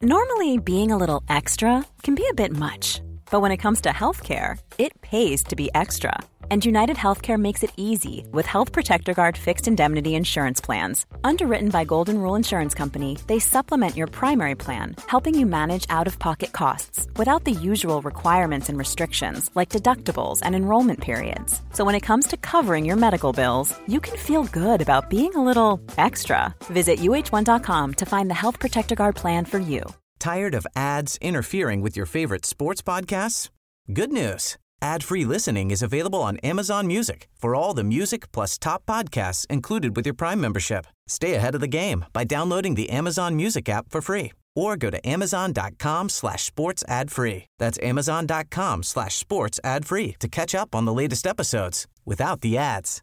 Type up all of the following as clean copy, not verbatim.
Normally, being a little extra can be a bit much. But when it comes to healthcare, it pays to be extra. And United Healthcare makes it easy with Health Protector Guard fixed indemnity insurance plans. Underwritten by Golden Rule Insurance Company, they supplement your primary plan, helping you manage out-of-pocket costs without the usual requirements and restrictions like deductibles and enrollment periods. So when it comes to covering your medical bills, you can feel good about being a little extra. Visit uh1.com to find the Health Protector Guard plan for you. Tired of ads interfering with your favorite sports podcasts? Good news. Ad-free listening is available on Amazon Music for all the music plus top podcasts included with your Prime membership. Stay ahead of the game by downloading the Amazon Music app for free or go to amazon.com/sports ad free. That's amazon.com/sports ad free to catch up on the latest episodes without the ads.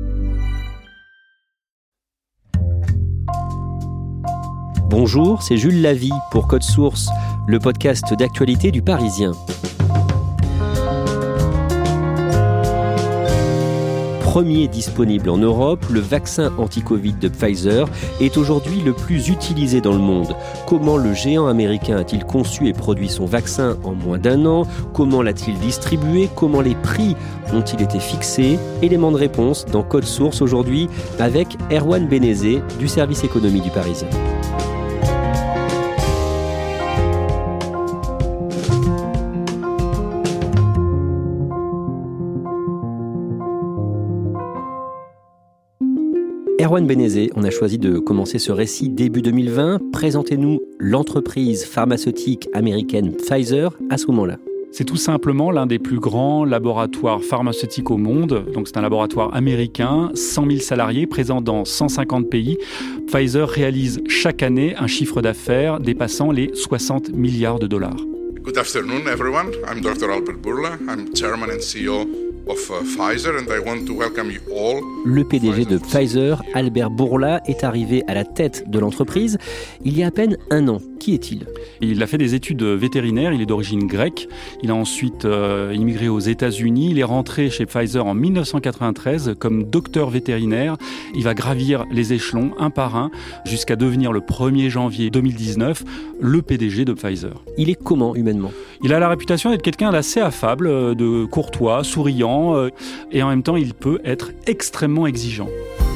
Bonjour, c'est Jules Lavie pour Code Source, le podcast d'actualité du Parisien. Premier disponible en Europe, le vaccin anti-Covid de Pfizer est aujourd'hui le plus utilisé dans le monde. Comment le géant américain a-t-il conçu et produit son vaccin en moins d'un an ? Comment l'a-t-il distribué ? Comment les prix ont-ils été fixés ? Éléments de réponse dans Code Source aujourd'hui avec Erwan Benezet du service économie du Parisien. Erwan Benezet, on a choisi de commencer ce récit début 2020. Présentez-nous l'entreprise pharmaceutique américaine Pfizer à ce moment-là. C'est tout simplement l'un des plus grands laboratoires pharmaceutiques au monde. Donc c'est un laboratoire américain, 100 000 salariés présents dans 150 pays. Pfizer réalise chaque année un chiffre d'affaires dépassant les 60 milliards de dollars. Good afternoon, everyone. I'm Dr. Albert Bourla. I'm chairman and CEO of Pfizer and I want to welcome you all. Le PDG de Pfizer, Albert Bourla, est arrivé à la tête de l'entreprise il y a à peine un an. Qui est-il ? Il a fait des études vétérinaires, il est d'origine grecque. Il a ensuite immigré aux États-Unis. Il est rentré chez Pfizer en 1993 comme docteur vétérinaire. Il va gravir les échelons un par un jusqu'à devenir le 1er janvier 2019 le PDG de Pfizer. Il est comment humainement ? Il a la réputation d'être quelqu'un d'assez affable, de courtois, souriant et en même temps il peut être extrêmement exigeant.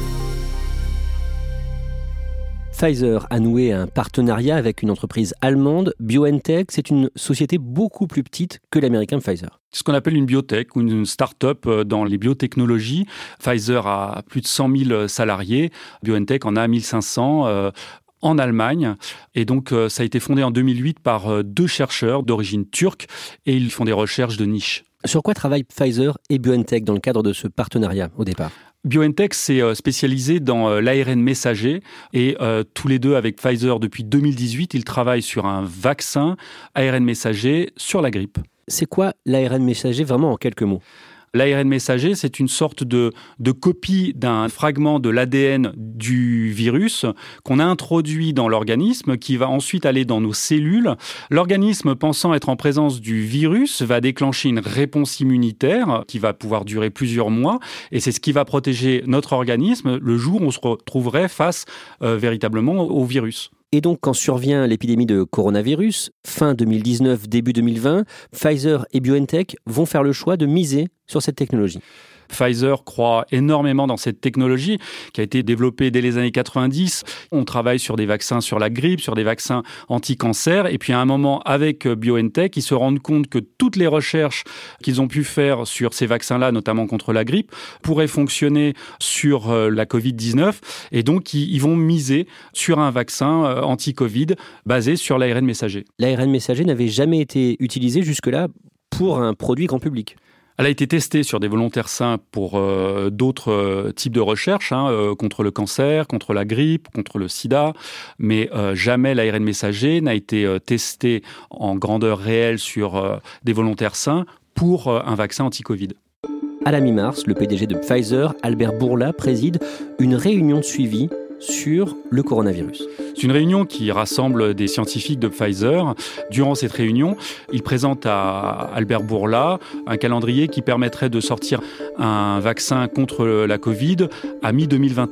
Pfizer a noué un partenariat avec une entreprise allemande, BioNTech. C'est une société beaucoup plus petite que l'américain Pfizer. C'est ce qu'on appelle une biotech ou une start-up dans les biotechnologies. Pfizer a plus de 100 000 salariés, BioNTech en a 1500 en Allemagne. Et donc, ça a été fondé en 2008 par deux chercheurs d'origine turque et ils font des recherches de niche. Sur quoi travaillent Pfizer et BioNTech dans le cadre de ce partenariat au départ ? BioNTech s'est spécialisé dans l'ARN messager et tous les deux avec Pfizer depuis 2018, ils travaillent sur un vaccin ARN messager sur la grippe. C'est quoi l'ARN messager vraiment en quelques mots ? L'ARN messager, c'est une sorte de copie d'un fragment de l'ADN du virus qu'on a introduit dans l'organisme, qui va ensuite aller dans nos cellules. L'organisme, pensant être en présence du virus, va déclencher une réponse immunitaire qui va pouvoir durer plusieurs mois. Et c'est ce qui va protéger notre organisme le jour où on se retrouverait face véritablement au virus. Et donc, quand survient l'épidémie de coronavirus, fin 2019, début 2020, Pfizer et BioNTech vont faire le choix de miser sur cette technologie. Pfizer croit énormément dans cette technologie qui a été développée dès les années 90. On travaille sur des vaccins sur la grippe, sur des vaccins anti-cancer. Et puis à un moment, avec BioNTech, ils se rendent compte que toutes les recherches qu'ils ont pu faire sur ces vaccins-là, notamment contre la grippe, pourraient fonctionner sur la Covid-19. Et donc, ils vont miser sur un vaccin anti-Covid basé sur l'ARN messager. L'ARN messager n'avait jamais été utilisé jusque-là pour un produit grand public. Elle a été testée sur des volontaires sains pour d'autres types de recherches, contre le cancer, contre la grippe, contre le sida, mais jamais l'ARN messager n'a été testé en grandeur réelle sur des volontaires sains pour un vaccin anti-Covid. À la mi-mars, le PDG de Pfizer, Albert Bourla, préside une réunion de suivi sur le coronavirus. C'est une réunion qui rassemble des scientifiques de Pfizer. Durant cette réunion, il présente à Albert Bourla un calendrier qui permettrait de sortir un vaccin contre la Covid à mi-2021.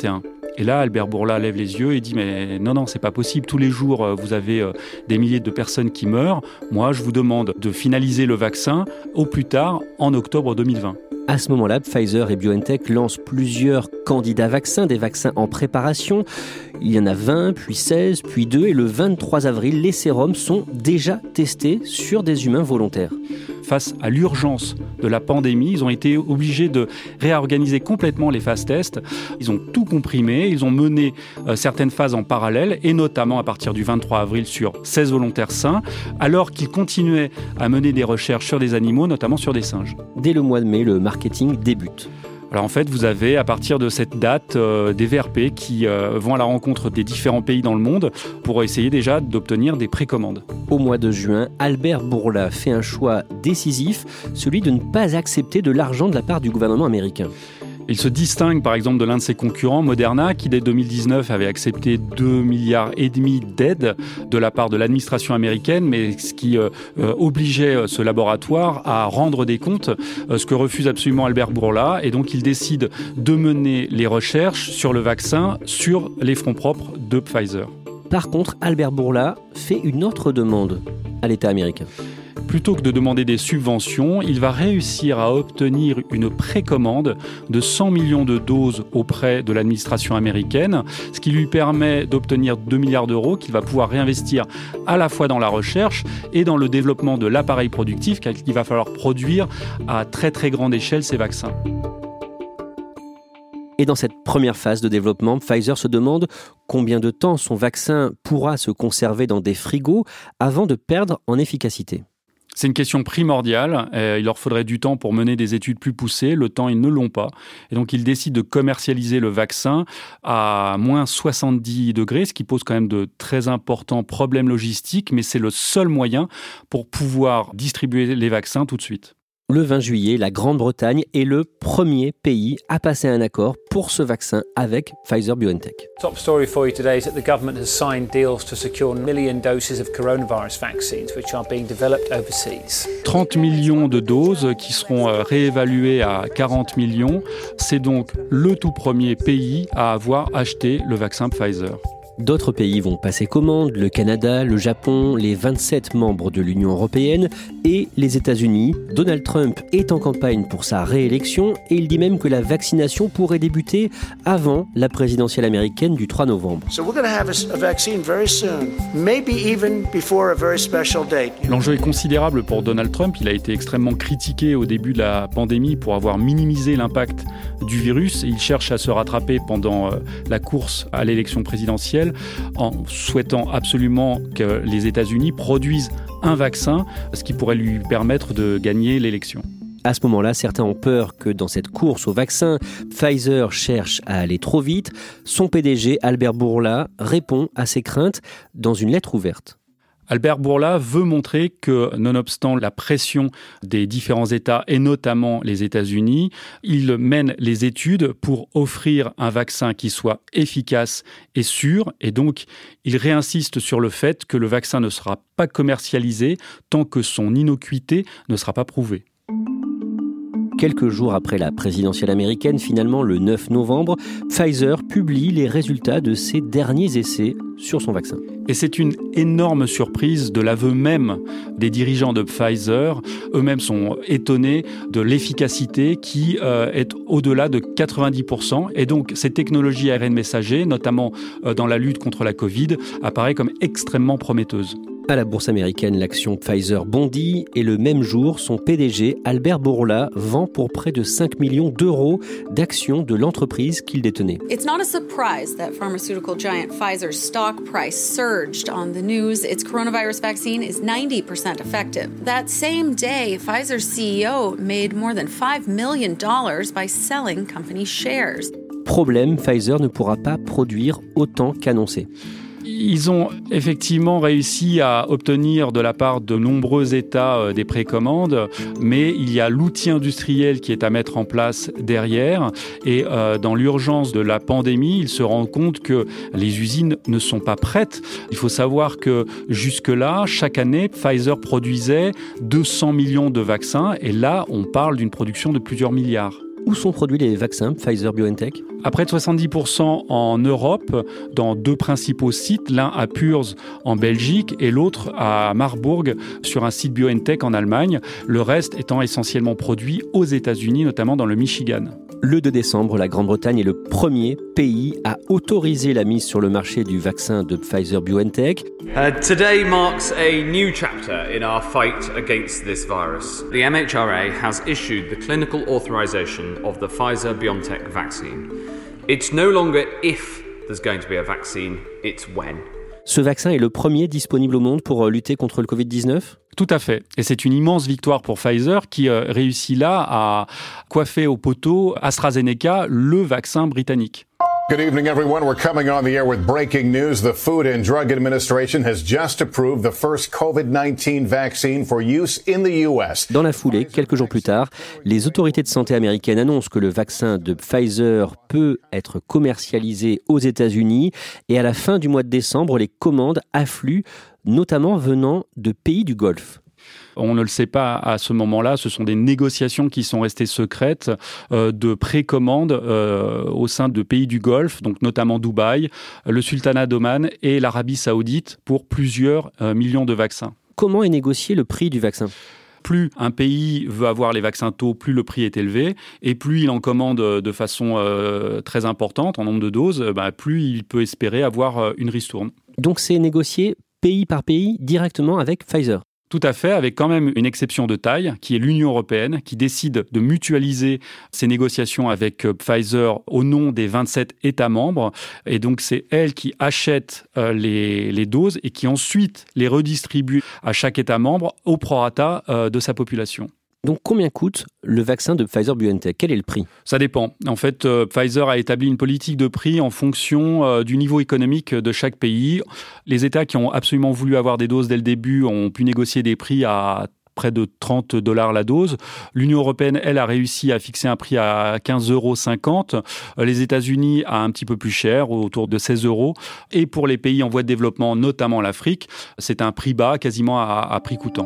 Et là, Albert Bourla lève les yeux et dit « Mais non, c'est pas possible. Tous les jours, vous avez des milliers de personnes qui meurent. Moi, je vous demande de finaliser le vaccin au plus tard en octobre 2020. » À ce moment-là, Pfizer et BioNTech lancent plusieurs candidats vaccins, des vaccins en préparation. Il y en a 20, puis 16, puis 2. Et le 23 avril, les sérums sont déjà testés sur des humains volontaires. Face à l'urgence de la pandémie, ils ont été obligés de réorganiser complètement les phases tests. Ils ont tout comprimé, ils ont mené certaines phases en parallèle, et notamment à partir du 23 avril sur 16 volontaires sains, alors qu'ils continuaient à mener des recherches sur des animaux, notamment sur des singes. Dès le mois de mai, le marketing débute. Alors en fait, vous avez à partir de cette date des VRP qui vont à la rencontre des différents pays dans le monde pour essayer déjà d'obtenir des précommandes. Au mois de juin, Albert Bourla fait un choix décisif, celui de ne pas accepter de l'argent de la part du gouvernement américain. Il se distingue par exemple de l'un de ses concurrents, Moderna, qui dès 2019 avait accepté 2,5 milliards d'aides de la part de l'administration américaine, mais ce qui obligeait ce laboratoire à rendre des comptes, ce que refuse absolument Albert Bourla. Et donc il décide de mener les recherches sur le vaccin sur les fonds propres de Pfizer. Par contre, Albert Bourla fait une autre demande à l'État américain. Plutôt que de demander des subventions, il va réussir à obtenir une précommande de 100 millions de doses auprès de l'administration américaine, ce qui lui permet d'obtenir 2 milliards d'euros qu'il va pouvoir réinvestir à la fois dans la recherche et dans le développement de l'appareil productif, car il va falloir produire à très très grande échelle ces vaccins. Et dans cette première phase de développement, Pfizer se demande combien de temps son vaccin pourra se conserver dans des frigos avant de perdre en efficacité. C'est une question primordiale. Il leur faudrait du temps pour mener des études plus poussées. Le temps, ils ne l'ont pas. Et donc, ils décident de commercialiser le vaccin à moins 70 degrés, ce qui pose quand même de très importants problèmes logistiques, mais c'est le seul moyen pour pouvoir distribuer les vaccins tout de suite. Le 20 juillet, la Grande-Bretagne est le premier pays à passer un accord pour ce vaccin avec Pfizer-BioNTech. Top story for you today is that the government has signed deals to secure 1 million doses of coronavirus vaccines which are being developed overseas. 30 millions de doses qui seront réévaluées à 40 millions. C'est donc le tout premier pays à avoir acheté le vaccin Pfizer. D'autres pays vont passer commande, le Canada, le Japon, les 27 membres de l'Union européenne et les États-Unis. Donald Trump est en campagne pour sa réélection et il dit même que la vaccination pourrait débuter avant la présidentielle américaine du 3 novembre. L'enjeu est considérable pour Donald Trump. Il a été extrêmement critiqué au début de la pandémie pour avoir minimisé l'impact du virus. Il cherche à se rattraper pendant la course à l'élection présidentielle, en souhaitant absolument que les États-Unis produisent un vaccin, ce qui pourrait lui permettre de gagner l'élection. À ce moment-là, certains ont peur que dans cette course au vaccin, Pfizer cherche à aller trop vite. Son PDG, Albert Bourla, répond à ces craintes dans une lettre ouverte. Albert Bourla veut montrer que, nonobstant la pression des différents États, et notamment les États-Unis, il mène les études pour offrir un vaccin qui soit efficace et sûr. Et donc, il réinsiste sur le fait que le vaccin ne sera pas commercialisé tant que son innocuité ne sera pas prouvée. Quelques jours après la présidentielle américaine, finalement le 9 novembre, Pfizer publie les résultats de ses derniers essais sur son vaccin. Et c'est une énorme surprise de l'aveu même des dirigeants de Pfizer. Eux-mêmes sont étonnés de l'efficacité qui est au-delà de 90%. Et donc, cette technologie ARN messager, notamment dans la lutte contre la Covid, apparaît comme extrêmement prometteuse. À la bourse américaine, l'action Pfizer bondit et le même jour, son PDG, Albert Bourla, vend pour près de 5 millions d'euros d'actions de l'entreprise qu'il détenait. It's not a surprise that pharmaceutical giant Pfizer's stock price surged on the news its coronavirus vaccine is 90% effective. That same day, Pfizer's CEO made more than $5 million by selling company shares. Problème, Pfizer ne pourra pas produire autant qu'annoncé. Ils ont effectivement réussi à obtenir de la part de nombreux États des précommandes, mais il y a l'outil industriel qui est à mettre en place derrière. Et dans l'urgence de la pandémie, ils se rendent compte que les usines ne sont pas prêtes. Il faut savoir que jusque-là, chaque année, Pfizer produisait 200 millions de vaccins. Et là, on parle d'une production de plusieurs milliards. Où sont produits les vaccins Pfizer-BioNTech ? À près de 70% en Europe, dans 2 principaux sites, l'un à Puurs en Belgique et l'autre à Marburg sur un site BioNTech en Allemagne, le reste étant essentiellement produit aux États-Unis, notamment dans le Michigan. Le 2 décembre, la Grande-Bretagne est le premier pays à autoriser la mise sur le marché du vaccin de Pfizer-BioNTech. Today marks a new chapter in our fight against this virus. The MHRA has issued the clinical authorization of the Pfizer-BioNTech vaccine. It's no longer if there's going to be a vaccine, it's when. Ce vaccin est le premier disponible au monde pour lutter contre le Covid-19 ? Tout à fait. Et c'est une immense victoire pour Pfizer qui réussit là à coiffer au poteau AstraZeneca, le vaccin britannique. Good evening, everyone. We're coming on the air with breaking news. The Food and Drug Administration has just approved the first COVID-19 vaccine for use in the US. Dans la foulée, quelques jours plus tard, les autorités de santé américaines annoncent que le vaccin de Pfizer peut être commercialisé aux États-Unis. Et à la fin du mois de décembre, les commandes affluent, notamment venant de pays du Golfe. On ne le sait pas à ce moment-là, ce sont des négociations qui sont restées secrètes de précommande au sein de pays du Golfe, donc notamment Dubaï, le Sultanat d'Oman et l'Arabie Saoudite pour plusieurs millions de vaccins. Comment est négocié le prix du vaccin ? Plus un pays veut avoir les vaccins tôt, plus le prix est élevé, et plus il en commande de façon très importante, en nombre de doses, plus il peut espérer avoir une ristourne. Donc c'est négocié pays par pays directement avec Pfizer ? Tout à fait, avec quand même une exception de taille, qui est l'Union européenne, qui décide de mutualiser ses négociations avec Pfizer au nom des 27 États membres. Et donc, c'est elle qui achète les doses et qui ensuite les redistribue à chaque État membre au prorata de sa population. Donc, combien coûte le vaccin de Pfizer-BioNTech ? Quel est le prix ? Ça dépend. En fait, Pfizer a établi une politique de prix en fonction du niveau économique de chaque pays. Les États qui ont absolument voulu avoir des doses dès le début ont pu négocier des prix à près de $30 la dose. L'Union européenne, elle, a réussi à fixer un prix à 15,50 €. Les États-Unis à un petit peu plus cher, autour de 16 €. Et pour les pays en voie de développement, notamment l'Afrique, c'est un prix bas, quasiment à prix coûtant.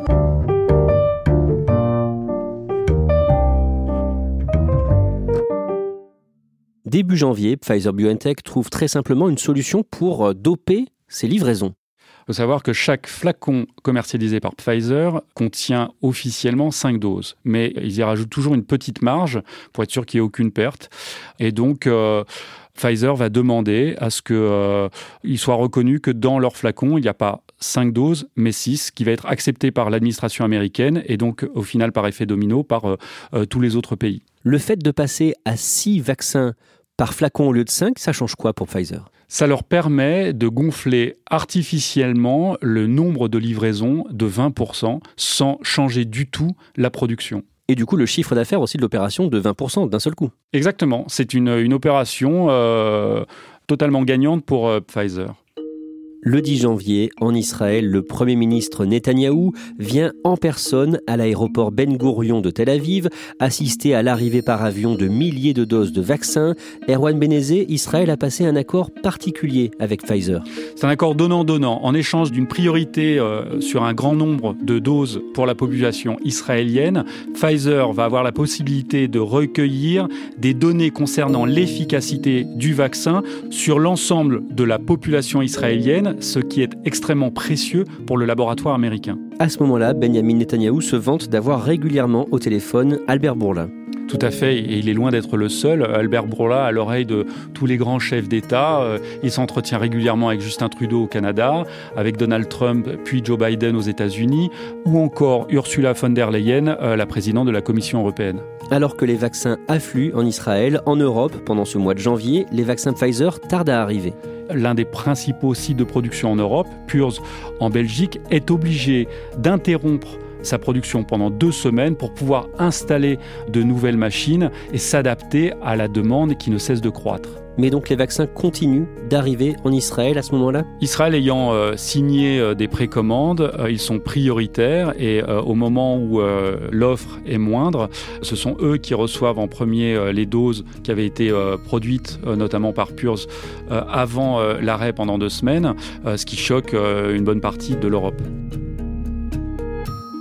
Début janvier, Pfizer-BioNTech trouve très simplement une solution pour doper ses livraisons. Il faut savoir que chaque flacon commercialisé par Pfizer contient officiellement 5 doses. Mais ils y rajoutent toujours une petite marge pour être sûr qu'il n'y ait aucune perte. Et donc, Pfizer va demander à ce qu'il soit reconnu que dans leur flacon, il n'y a pas 5 doses, mais 6, qui va être accepté par l'administration américaine et donc, au final, par effet domino, par tous les autres pays. Le fait de passer à 6 vaccins par flacon au lieu de 5, ça change quoi pour Pfizer ? Ça leur permet de gonfler artificiellement le nombre de livraisons de 20% sans changer du tout la production. Et du coup, le chiffre d'affaires aussi de l'opération de 20% d'un seul coup. Exactement. C'est une opération totalement gagnante pour Pfizer. Le 10 janvier, en Israël, le Premier ministre Netanyahou vient en personne à l'aéroport Ben Gourion de Tel Aviv assister à l'arrivée par avion de milliers de doses de vaccins. Erwan Benezé, Israël a passé un accord particulier avec Pfizer. C'est un accord donnant-donnant. En échange d'une priorité sur un grand nombre de doses pour la population israélienne, Pfizer va avoir la possibilité de recueillir des données concernant l'efficacité du vaccin sur l'ensemble de la population israélienne, ce qui est extrêmement précieux pour le laboratoire américain. À ce moment-là, Benjamin Netanyahou se vante d'avoir régulièrement au téléphone Albert Bourla. Tout à fait, et il est loin d'être le seul. Albert Bourla, à l'oreille de tous les grands chefs d'État, il s'entretient régulièrement avec Justin Trudeau au Canada, avec Donald Trump, puis Joe Biden aux États-Unis, ou encore Ursula von der Leyen, la présidente de la Commission européenne. Alors que les vaccins affluent en Israël, en Europe, pendant ce mois de janvier, les vaccins Pfizer tardent à arriver. L'un des principaux sites de production en Europe, Puurs en Belgique, est obligé d'interrompre sa production pendant 2 semaines pour pouvoir installer de nouvelles machines et s'adapter à la demande qui ne cesse de croître. Mais donc les vaccins continuent d'arriver en Israël à ce moment-là ? Israël ayant signé des précommandes, ils sont prioritaires et au moment où l'offre est moindre, ce sont eux qui reçoivent en premier les doses qui avaient été produites notamment par Puurs avant l'arrêt pendant 2 semaines, ce qui choque une bonne partie de l'Europe.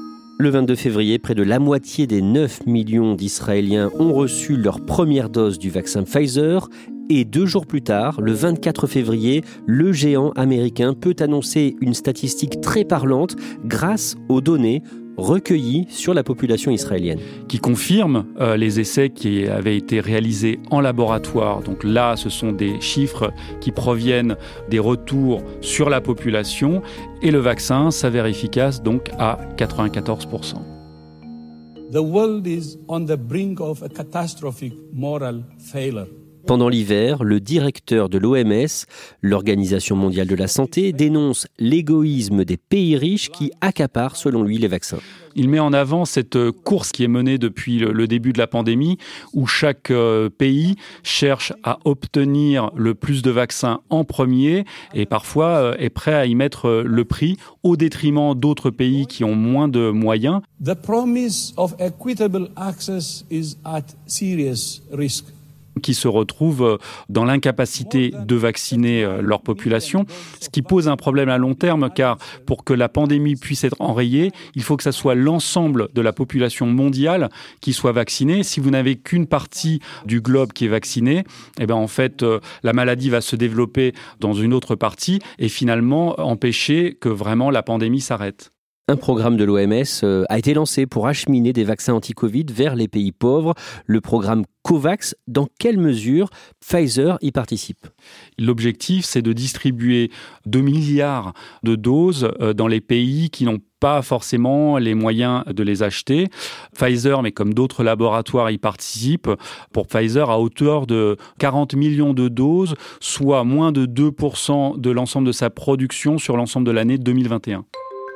Le 22 février, près de la moitié des 9 millions d'Israéliens ont reçu leur première dose du vaccin Pfizer. Et 2 jours plus tard, le 24 février, le géant américain peut annoncer une statistique très parlante grâce aux données recueillis sur la population israélienne. Qui confirme les essais qui avaient été réalisés en laboratoire. Donc là, ce sont des chiffres qui proviennent des retours sur la population et le vaccin s'avère efficace donc à 94%. The world is on the brink of a catastrophic moral failure. Pendant l'hiver, le directeur de l'OMS, l'Organisation mondiale de la santé, dénonce l'égoïsme des pays riches qui accaparent, selon lui, les vaccins. Il met en avant cette course qui est menée depuis le début de la pandémie, où chaque pays cherche à obtenir le plus de vaccins en premier et parfois est prêt à y mettre le prix au détriment d'autres pays qui ont moins de moyens. The promise of equitable access is at serious risk. Qui se retrouvent dans l'incapacité de vacciner leur population, ce qui pose un problème à long terme, car pour que la pandémie puisse être enrayée, il faut que ça soit l'ensemble de la population mondiale qui soit vaccinée. Si vous n'avez qu'une partie du globe qui est vaccinée, eh ben en fait, la maladie va se développer dans une autre partie et finalement empêcher que vraiment la pandémie s'arrête. Un programme de l'OMS a été lancé pour acheminer des vaccins anti-Covid vers les pays pauvres. Le programme COVAX, dans quelle mesure Pfizer y participe ? L'objectif, c'est de distribuer 2 milliards de doses dans les pays qui n'ont pas forcément les moyens de les acheter. Pfizer, mais comme d'autres laboratoires y participent, pour Pfizer à hauteur de 40 millions de doses, soit moins de 2% de l'ensemble de sa production sur l'ensemble de l'année 2021.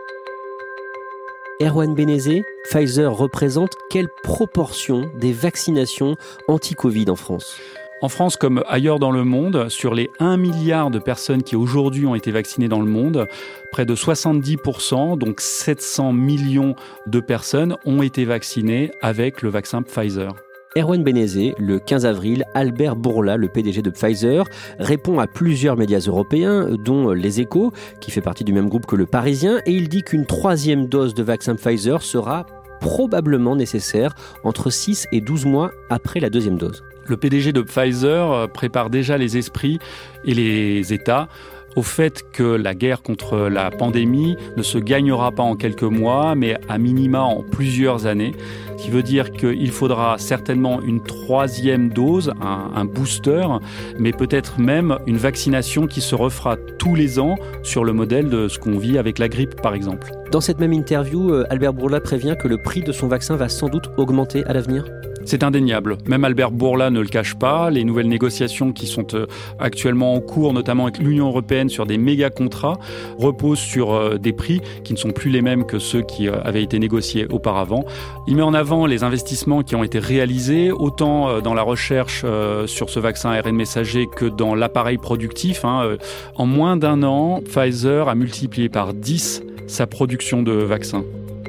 Erwan Benezet, Pfizer représente quelle proportion des vaccinations anti-Covid en France ? En France, comme ailleurs dans le monde, sur les 1 milliard de personnes qui aujourd'hui ont été vaccinées dans le monde, près de 70%, donc 700 millions de personnes, ont été vaccinées avec le vaccin Pfizer. Erwan Benezet, le 15 avril, Albert Bourla, le PDG de Pfizer, répond à plusieurs médias européens, dont Les Échos, qui fait partie du même groupe que Le Parisien, et il dit qu'une 3e dose de vaccin Pfizer sera probablement nécessaire entre 6 et 12 mois après la 2e dose. Le PDG de Pfizer prépare déjà les esprits et les États au fait que la guerre contre la pandémie ne se gagnera pas en quelques mois, mais à minima en plusieurs années. Ce qui veut dire qu'il faudra certainement une 3e dose, un booster, mais peut-être même une vaccination qui se refera tous les ans sur le modèle de ce qu'on vit avec la grippe, par exemple. Dans cette même interview, Albert Bourla prévient que le prix de son vaccin va sans doute augmenter à l'avenir. C'est indéniable. Même Albert Bourla ne le cache pas. Les nouvelles négociations qui sont actuellement en cours, notamment avec l'Union européenne sur des méga contrats, reposent sur des prix qui ne sont plus les mêmes que ceux qui avaient été négociés auparavant. Il met en avant les investissements qui ont été réalisés, autant dans la recherche sur ce vaccin ARN messager que dans l'appareil productif. En moins d'1 an, Pfizer a multiplié par 10 sa production de vaccins.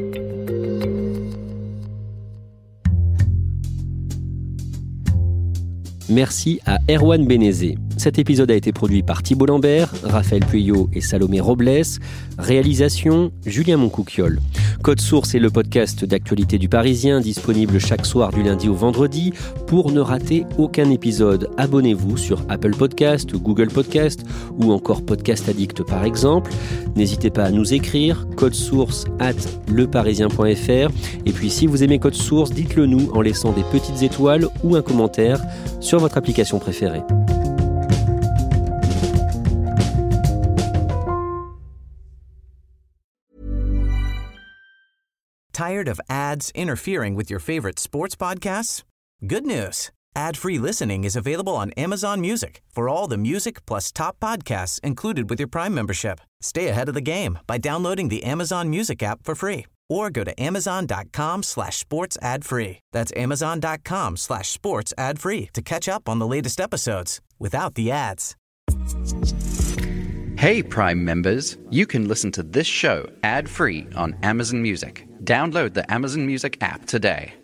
Merci à Erwan Benezet. Cet épisode a été produit par Thibault Lambert, Raphaël Pueyo et Salomé Robles. Réalisation, Julien Moncouquiol. Code Source est le podcast d'actualité du Parisien, disponible chaque soir du lundi au vendredi. Pour ne rater aucun épisode, abonnez-vous sur Apple Podcast, Google Podcast ou encore Podcast Addict par exemple. N'hésitez pas à nous écrire, codesource@leparisien.fr. Et puis si vous aimez Code Source, dites-le nous en laissant des petites étoiles ou un commentaire sur votre application préférée. Tired of ads interfering with your favorite sports podcasts? Good news. Ad-free listening is available on Amazon Music for all the music plus top podcasts included with your Prime membership. Stay ahead of the game by downloading the Amazon Music app for free or go to amazon.com/sports ad free. That's amazon.com/sports ad free to catch up on the latest episodes without the ads. Hey, Prime members, you can listen to this show ad-free on Amazon Music. Download the Amazon Music app today.